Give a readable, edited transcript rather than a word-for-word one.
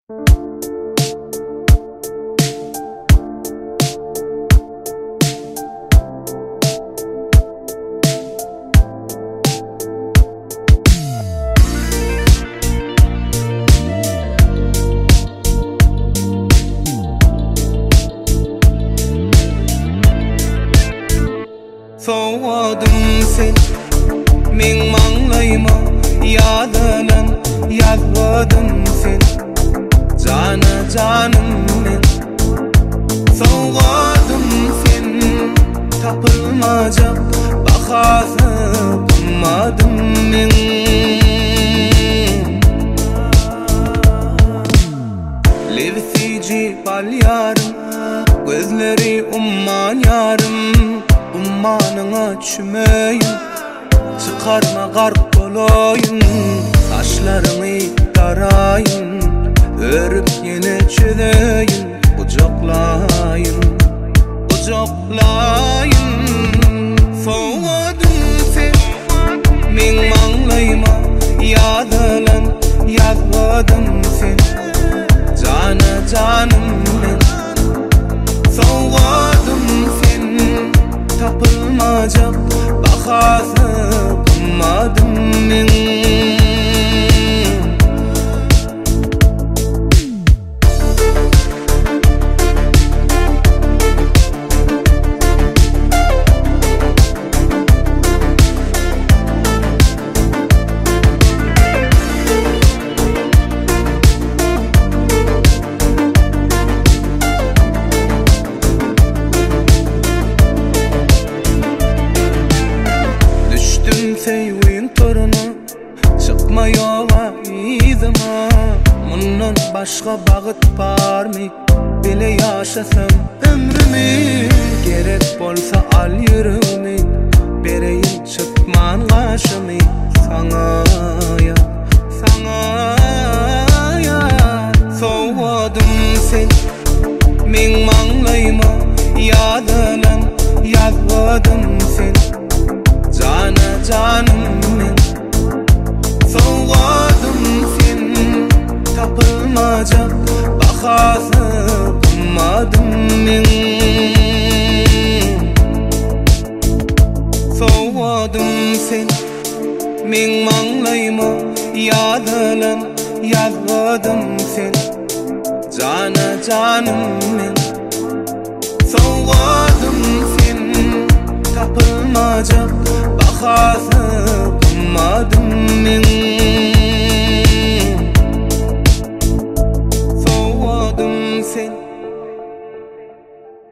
Soğudum sen, men manglayma yadalan yazmadım sen. Cana canım men, soğudum sen, tapılmaca bakası bulmadım men. Levsici bal yarım, gözleri umman yarım. Ummanına çümeyin, çıkarma garp olayın. Saçlarını tarayın, örüp yine çödeyin. Kucaklayın, kucaklayın. Soğudum sen, men manglayma yadalan yazmadım sen. Cana canım men, soğudum sen, tapılmaca bakası bulmadım men. Sevin toruna çıkma yola izime. Bundan başka bağıt var mı? Bile yaşasam ömrümü. Gerek bolsa al yürümü, bereyim çıkman kaşımı. Sana ya, sana ya. Soğudum sen, men manglayma yadalan yazmadım sen. Cana canım men, soğudum sen, tapılmaca bakası bulmadım men. Soğudum sen, men manglayma yadalan yazmadım sen. Cana canım men, soğudum sen, tapılmaca bakası bulmadım men. Soğudum sen.